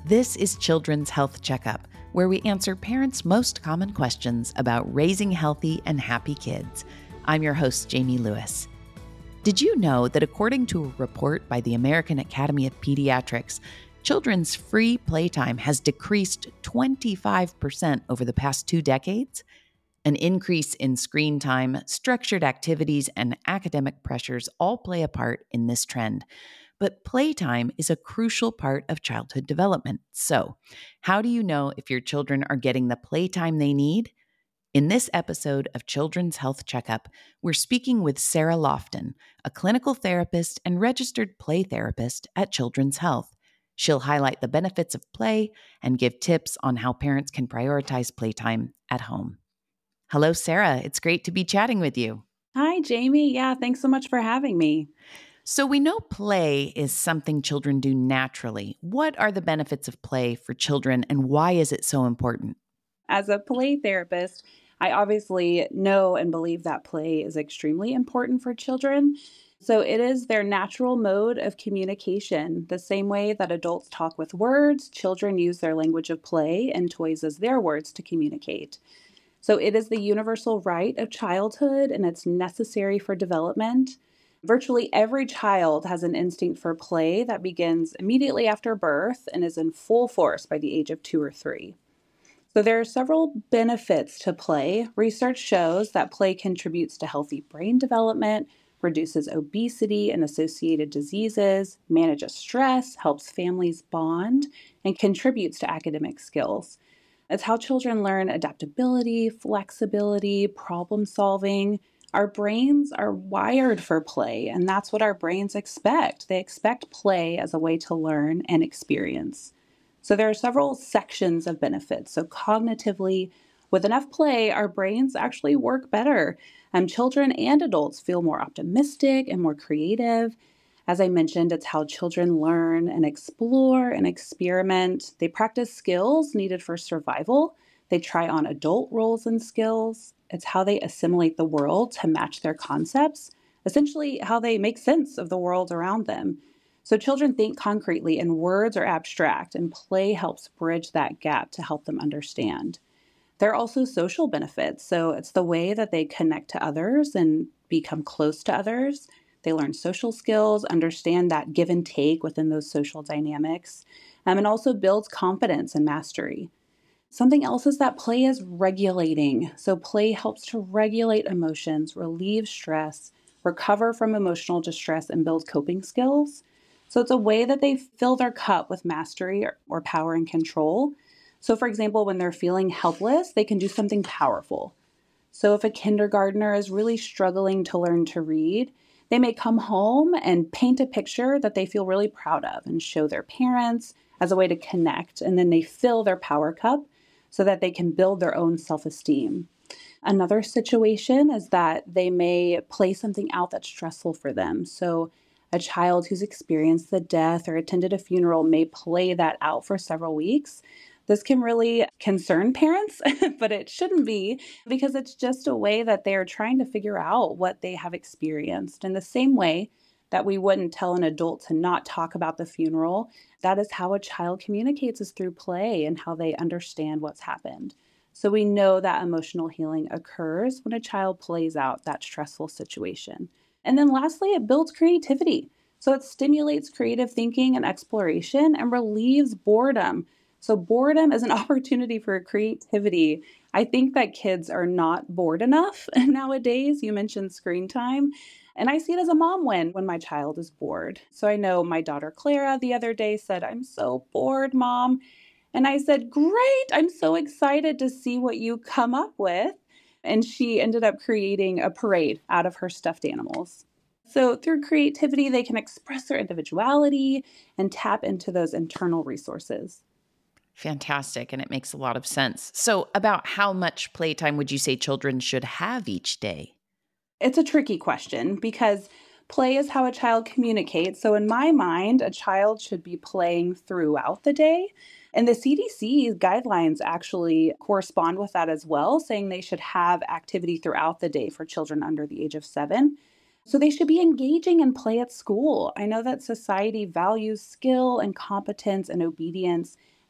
This is Children's Health Checkup, where we answer parents' most common questions about raising healthy and happy kids. I'm your host, Jamie Lewis. Did you know that according to a report by the American Academy of Pediatrics, children's free playtime has decreased 25% over the past 2 decades? An increase in screen time, structured activities, and academic pressures all play a part in this trend. But playtime is a crucial part of childhood development. So, how do you know if your children are getting the playtime they need? In this episode of Children's Health Checkup, we're speaking with Sarah Lofton, a clinical therapist and registered play therapist at Children's Health. She'll highlight the benefits of play and give tips on how parents can prioritize playtime at home. Hello, Sarah. It's great to be chatting with you. Hi, Jamie. Yeah, thanks so much for having me. So we know play is something children do naturally. What are the benefits of play for children, and why is it so important? As a play therapist, I obviously know and believe that play is extremely important for children. So it is their natural mode of communication. The same way that adults talk with words, children use their language of play and toys as their words to communicate. So it is the universal right of childhood and it's necessary for development. Virtually every child has an instinct for play that begins immediately after birth and is in full force by the age of 2 or 3. So there are several benefits to play. Research shows that play contributes to healthy brain development, reduces obesity and associated diseases, manages stress, helps families bond, and contributes to academic skills. It's how children learn adaptability, flexibility, problem solving. Our brains are wired for play, and that's what our brains expect. They expect play as a way to learn and experience. So there are several sections of benefits. So cognitively, with enough play, our brains actually work better. Children and adults feel more optimistic and more creative. As I mentioned, it's how children learn and explore and experiment. They practice skills needed for survival. They try on adult roles and skills. It's how they assimilate the world to match their concepts, essentially how they make sense of the world around them. So children think concretely and words are abstract, and play helps bridge that gap to help them understand. There are also social benefits. So it's the way that they connect to others and become close to others. They learn social skills, understand that give and take within those social dynamics, and also builds confidence and mastery. Something else is that play is regulating. So play helps to regulate emotions, relieve stress, recover from emotional distress, and build coping skills. So it's a way that they fill their cup with mastery or power and control. So for example, when they're feeling helpless, they can do something powerful. So if a kindergartner is really struggling to learn to read, they may come home and paint a picture that they feel really proud of and show their parents as a way to connect. And then they fill their power cup so that they can build their own self-esteem. Another situation is that they may play something out that's stressful for them. So a child who's experienced the death or attended a funeral may play that out for several weeks. This can really concern parents, but it shouldn't be because it's just a way that they're trying to figure out what they have experienced. In the same way that we wouldn't tell an adult to not talk about the funeral, that is how a child communicates is through play and how they understand what's happened. So we know that emotional healing occurs when a child plays out that stressful situation. And then lastly, it builds creativity. So it stimulates creative thinking and exploration and relieves boredom. So boredom is an opportunity for creativity. I think that kids are not bored enough nowadays. You mentioned screen time. And I see it as a mom win when my child is bored. So I know my daughter Clara the other day said, "I'm so bored, Mom." And I said, "Great. I'm so excited to see what you come up with." And she ended up creating a parade out of her stuffed animals. So through creativity, they can express their individuality and tap into those internal resources. Fantastic, and it makes a lot of sense. So, about how much playtime would you say children should have each day? It's a tricky question because play is how a child communicates. So, in my mind, a child should be playing throughout the day. And the CDC guidelines actually correspond with that as well, saying they should have activity throughout the day for children under the age of 7. So, they should be engaging in play at school. I know that society values skill and competence and obedience.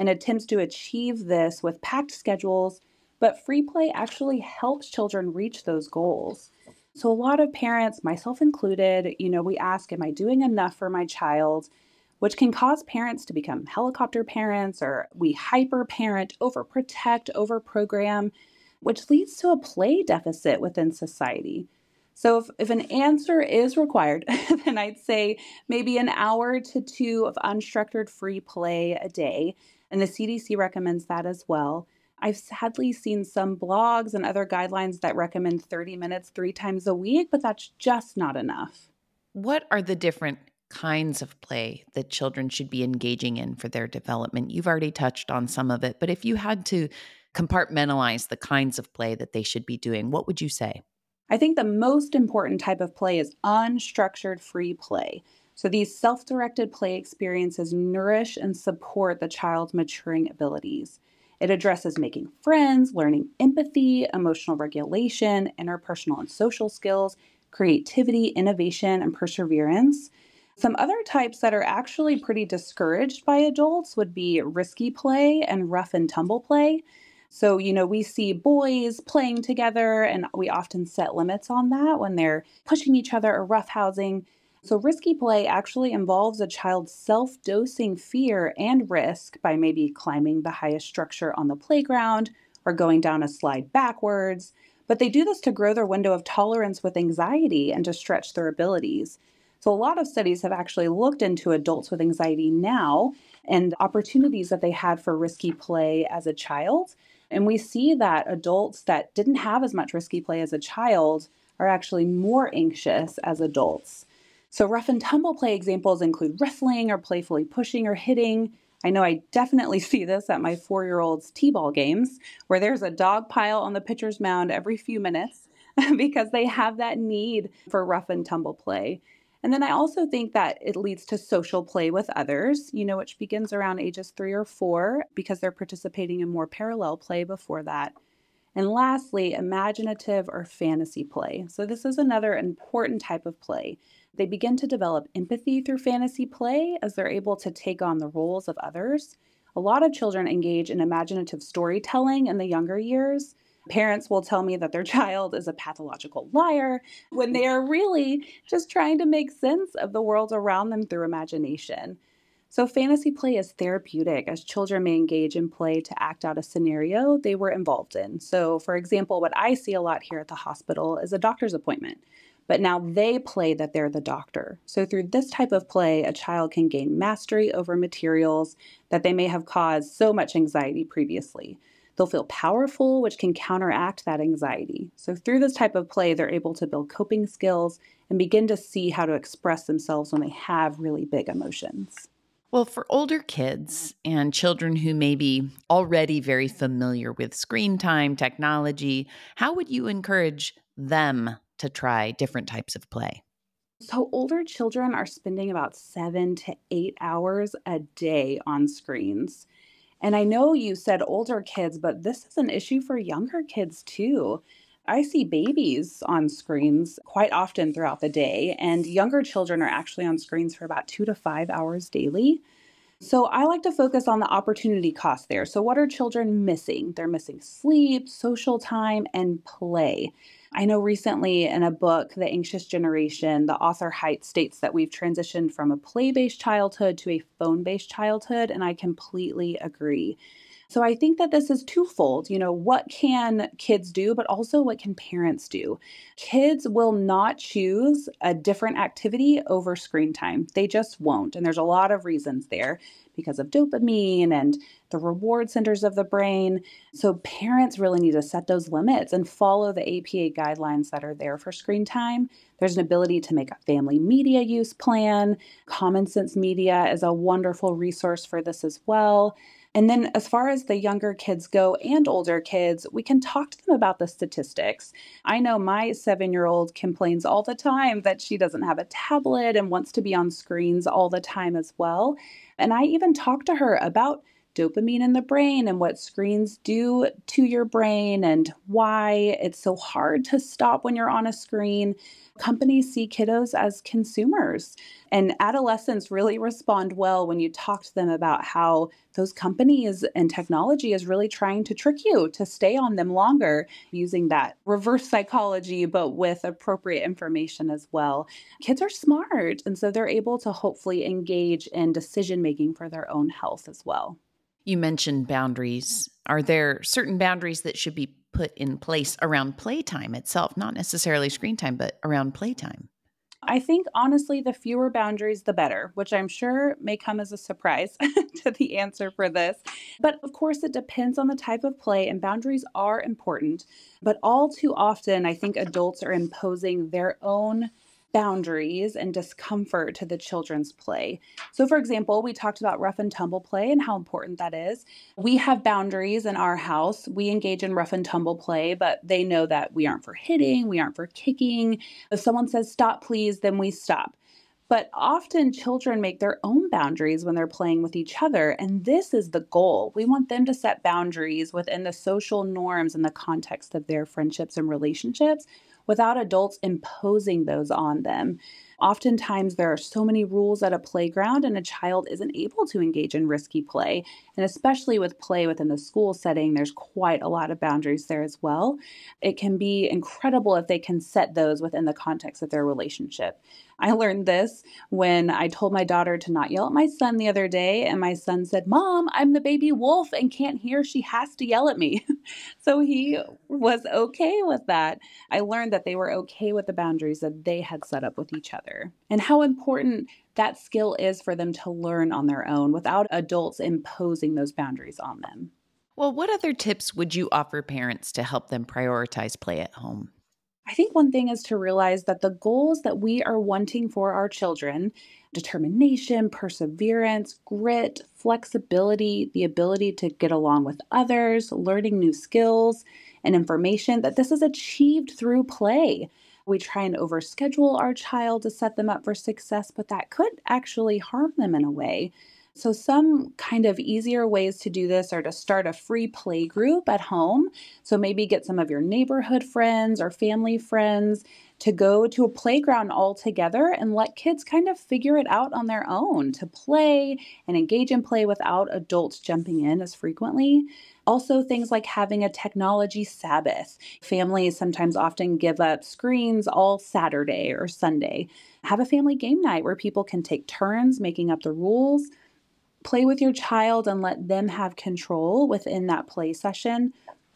and attempts to achieve this with packed schedules, but free play actually helps children reach those goals. So a lot of parents, myself included, we ask, am I doing enough for my child? Which can cause parents to become helicopter parents, or we hyper parent, overprotect, overprogram, which leads to a play deficit within society. So if an answer is required, then I'd say maybe an hour to two of unstructured free play a day. And the CDC recommends that as well. I've sadly seen some blogs and other guidelines that recommend 30 minutes 3 times a week, but that's just not enough. What are the different kinds of play that children should be engaging in for their development? You've already touched on some of it, but if you had to compartmentalize the kinds of play that they should be doing, what would you say? I think the most important type of play is unstructured free play. So these self-directed play experiences nourish and support the child's maturing abilities. It addresses making friends, learning empathy, emotional regulation, interpersonal and social skills, creativity, innovation, and perseverance. Some other types that are actually pretty discouraged by adults would be risky play and rough and tumble play. So, we see boys playing together, and we often set limits on that when they're pushing each other or roughhousing. So, risky play actually involves a child self dosing fear and risk by maybe climbing the highest structure on the playground or going down a slide backwards. But they do this to grow their window of tolerance with anxiety and to stretch their abilities. So, a lot of studies have actually looked into adults with anxiety now and opportunities that they had for risky play as a child. And we see that adults that didn't have as much risky play as a child are actually more anxious as adults. So rough and tumble play examples include wrestling or playfully pushing or hitting. I know I definitely see this at my 4-year-old's t-ball games, where there's a dog pile on the pitcher's mound every few minutes because they have that need for rough and tumble play. And then I also think that it leads to social play with others, which begins around ages 3 or 4 because they're participating in more parallel play before that. And lastly, imaginative or fantasy play. So this is another important type of play. They begin to develop empathy through fantasy play as they're able to take on the roles of others. A lot of children engage in imaginative storytelling in the younger years. Parents will tell me that their child is a pathological liar when they are really just trying to make sense of the world around them through imagination. So fantasy play is therapeutic as children may engage in play to act out a scenario they were involved in. So for example, what I see a lot here at the hospital is a doctor's appointment, but now they play that they're the doctor. So through this type of play, a child can gain mastery over materials that they may have caused so much anxiety previously. They'll feel powerful, which can counteract that anxiety. So through this type of play, they're able to build coping skills and begin to see how to express themselves when they have really big emotions. Well, for older kids and children who may be already very familiar with screen time, technology, how would you encourage them to try different types of play? So older children are spending about 7 to 8 hours a day on screens. And I know you said older kids, but this is an issue for younger kids too. I see babies on screens quite often throughout the day, and younger children are actually on screens for about 2 to 5 hours daily. So I like to focus on the opportunity cost there. So what are children missing? They're missing sleep, social time, and play. I know recently in a book, The Anxious Generation, the author Haidt states that we've transitioned from a play-based childhood to a phone-based childhood, and I completely agree. So I think that this is twofold. What can kids do, but also what can parents do? Kids will not choose a different activity over screen time. They just won't. And there's a lot of reasons there because of dopamine and the reward centers of the brain. So parents really need to set those limits and follow the APA guidelines that are there for screen time. There's an ability to make a family media use plan. Common Sense Media is a wonderful resource for this as well. And then as far as the younger kids go and older kids, we can talk to them about the statistics. I know my 7-year-old complains all the time that she doesn't have a tablet and wants to be on screens all the time as well. And I even talk to her about dopamine in the brain and what screens do to your brain and why it's so hard to stop when you're on a screen. Companies see kiddos as consumers, and adolescents really respond well when you talk to them about how those companies and technology is really trying to trick you to stay on them longer, using that reverse psychology, but with appropriate information as well. Kids are smart, and so they're able to hopefully engage in decision making for their own health as well. You mentioned boundaries. Are there certain boundaries that should be put in place around playtime itself, not necessarily screen time, but around playtime? I think honestly, the fewer boundaries, the better, which I'm sure may come as a surprise to the answer for this. But of course, it depends on the type of play, and boundaries are important. But all too often, I think adults are imposing their own boundaries and discomfort to the children's play. So, for example, we talked about rough and tumble play and how important that is. We have boundaries in our house. We engage in rough and tumble play, but they know that we aren't for hitting, we aren't for kicking. If someone says, "Stop, please," then we stop. But often children make their own boundaries when they're playing with each other. And this is the goal. We want them to set boundaries within the social norms and the context of their friendships and relationships without adults imposing those on them. Oftentimes, there are so many rules at a playground, and a child isn't able to engage in risky play. And especially with play within the school setting, there's quite a lot of boundaries there as well. It can be incredible if they can set those within the context of their relationship. I learned this when I told my daughter to not yell at my son the other day, and my son said, "Mom, I'm the baby wolf and can't hear. She has to yell at me." So he was okay with that. I learned that they were okay with the boundaries that they had set up with each other, and how important that skill is for them to learn on their own without adults imposing those boundaries on them. Well, what other tips would you offer parents to help them prioritize play at home? I think one thing is to realize that the goals that we are wanting for our children, determination, perseverance, grit, flexibility, the ability to get along with others, learning new skills and information, that this is achieved through play. We try and overschedule our child to set them up for success, but that could actually harm them in a way. So some kind of easier ways to do this are to start a free play group at home. So maybe get some of your neighborhood friends or family friends to go to a playground all together and let kids kind of figure it out on their own to play and engage in play without adults jumping in as frequently. Also, things like having a technology Sabbath. Families sometimes often give up screens all Saturday or Sunday. Have a family game night where people can take turns making up the rules. Play with your child and let them have control within that play session.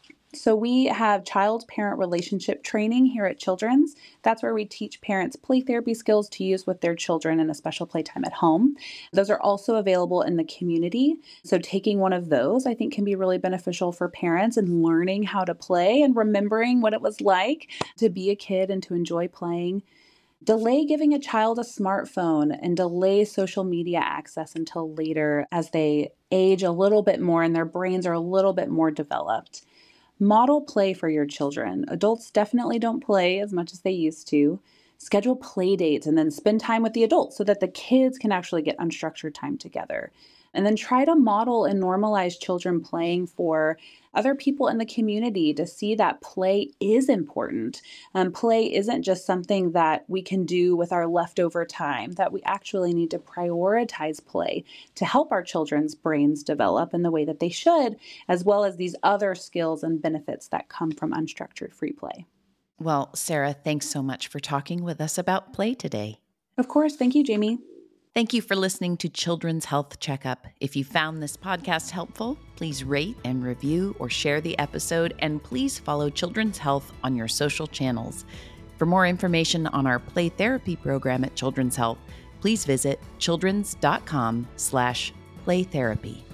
So we have child-parent relationship training here at Children's. That's where we teach parents play therapy skills to use with their children in a special playtime at home. Those are also available in the community. So taking one of those, I think, can be really beneficial for parents and learning how to play and remembering what it was like to be a kid and to enjoy playing. Delay giving a child a smartphone and delay social media access until later as they age a little bit more and their brains are a little bit more developed. Model play for your children. Adults definitely don't play as much as they used to. Schedule play dates and then spend time with the adults so that the kids can actually get unstructured time together. And then try to model and normalize children playing for other people in the community to see that play is important. Play isn't just something that we can do with our leftover time, that we actually need to prioritize play to help our children's brains develop in the way that they should, as well as these other skills and benefits that come from unstructured free play. Well, Sarah, thanks so much for talking with us about play today. Of course. Thank you, Jamie. Thank you for listening to Children's Health Checkup. If you found this podcast helpful, please rate and review or share the episode, and please follow Children's Health on your social channels. For more information on our play therapy program at Children's Health, please visit childrens.com/playtherapy.